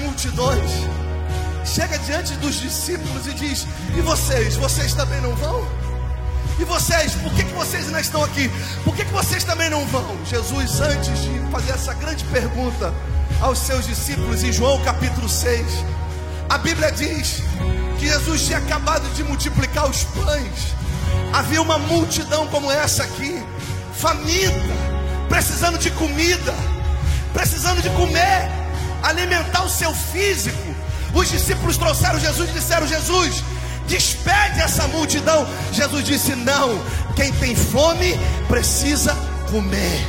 multidões, chega diante dos discípulos e diz: e vocês? Vocês também não vão? E vocês? Por que vocês ainda estão aqui? Por que vocês também não vão? Jesus, antes de fazer essa grande pergunta aos seus discípulos, em João capítulo 6, a Bíblia diz que Jesus tinha acabado de multiplicar os pães. Havia uma multidão como essa aqui, faminta, precisando de comida, precisando de comer, alimentar o seu físico. Os discípulos trouxeram Jesus e disseram: Jesus, despede essa multidão. Jesus disse: não, quem tem fome precisa comer.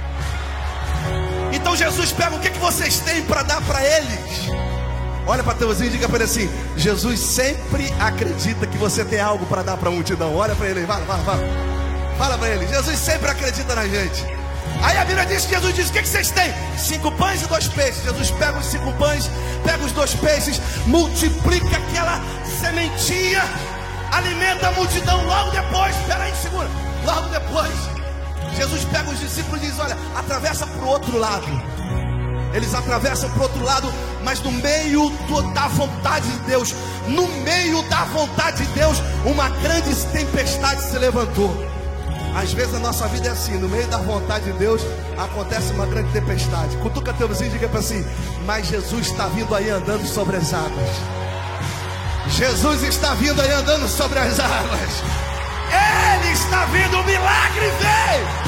Então Jesus pega: o que vocês têm para dar para eles? Olha para teu vizinho e diga para ele assim: Jesus sempre acredita que você tem algo para dar para a multidão. Olha para ele, vai. Fala para ele: Jesus sempre acredita na gente. Aí a Bíblia diz que Jesus disse: o que vocês têm? 5 pães e 2 peixes. Jesus pega os 5 pães, pega os 2 peixes, multiplica aquela sementinha, alimenta a multidão. Logo depois, espera aí, segura. Logo depois, Jesus pega os discípulos e diz: olha, atravessa para o outro lado. Eles atravessam para o outro lado, mas no meio da vontade de Deus, no meio da vontade de Deus, uma grande tempestade se levantou. Às vezes a nossa vida é assim: no meio da vontade de Deus acontece uma grande tempestade. Cutuca teu vizinho e diga para assim: mas Jesus está vindo aí andando sobre as águas. Jesus está vindo aí andando sobre as águas. Ele está vindo, o milagre veio.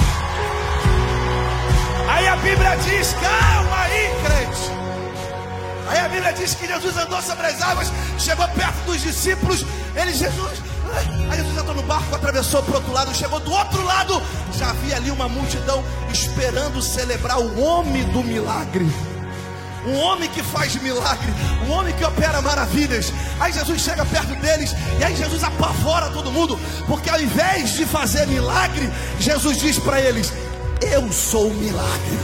Aí a Bíblia diz: calma aí, crente. Aí a Bíblia diz que Jesus andou sobre as águas, chegou perto dos discípulos. Aí Jesus entrou no barco, atravessou para o outro lado, chegou do outro lado, já havia ali uma multidão esperando celebrar o homem do milagre, um homem que faz milagre, um homem que opera maravilhas. Aí Jesus chega perto deles, e aí Jesus apavora todo mundo, porque ao invés de fazer milagre, Jesus diz para eles: eu sou o milagre.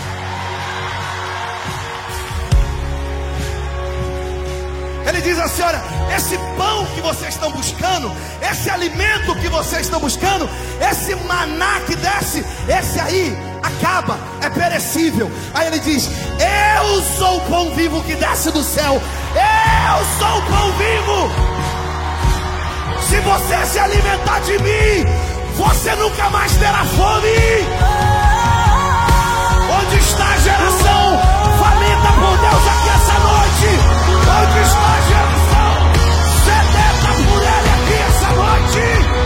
Ele diz assim: olha, esse pão que vocês estão buscando, esse alimento que vocês estão buscando, esse maná que desce, esse aí acaba, é perecível. Aí ele diz: eu sou o pão vivo que desce do céu. Eu sou o pão vivo. Se você se alimentar de mim, você nunca mais terá fome. Onde está a geração faminta por Deus aqui essa noite? Onde está a geração sedenta por Ele aqui essa noite?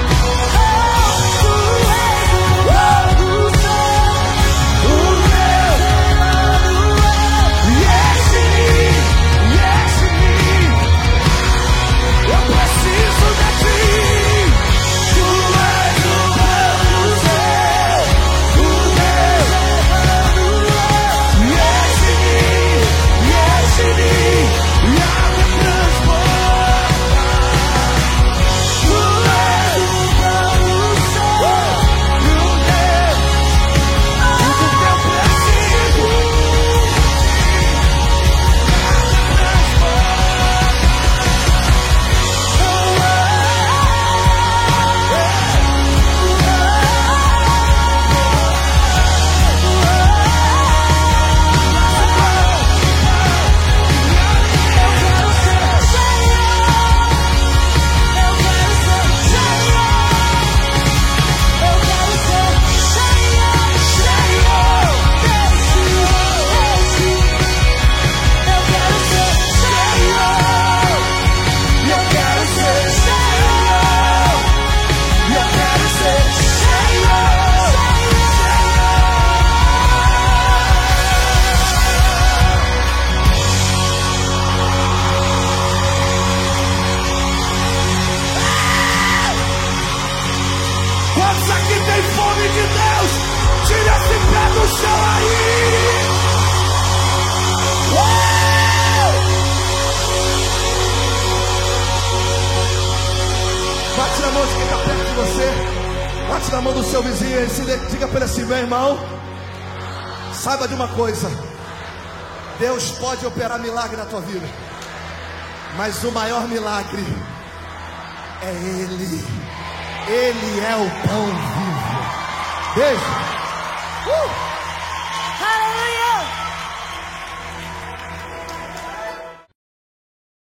Bate na mão do seu vizinho e diga para ele assim: meu irmão, saiba de uma coisa, Deus pode operar milagre na tua vida, mas o maior milagre é Ele. Ele é o pão vivo. Beijo. Aleluia.